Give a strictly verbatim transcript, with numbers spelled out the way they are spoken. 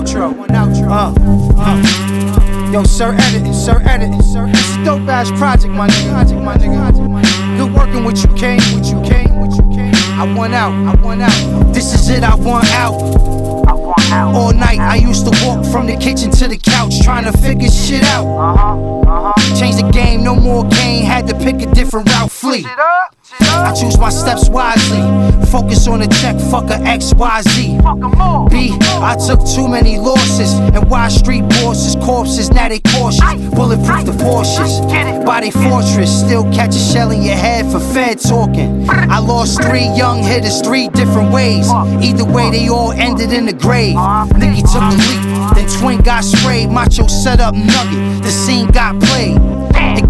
outro. Uh, uh. Yo, Sir Edit, Sir Edit, Sir Edit. It's a dope ass project, my nigga. Project, my nigga. Good working with you, Kane. With you, Kane. With you, Kane. I won out. I won out. This is it. I won out. All night I used to walk from the kitchen to the couch trying to figure shit out. Change the game, no more Kane. Had to pick a different route, flee. I choose my steps wisely. Focus on the check, fuck a X Y Z. B, I took too many losses. And why street bosses, corpses, now they cautious. Bulletproof the Porsches, body fortress. Still catch a shell in your head for Fed talking. I lost three young hitters, three different ways. Either way, they all ended in the grave. Nicky took the leap, then Twin got sprayed. Macho set up Nugget, the scene got played. It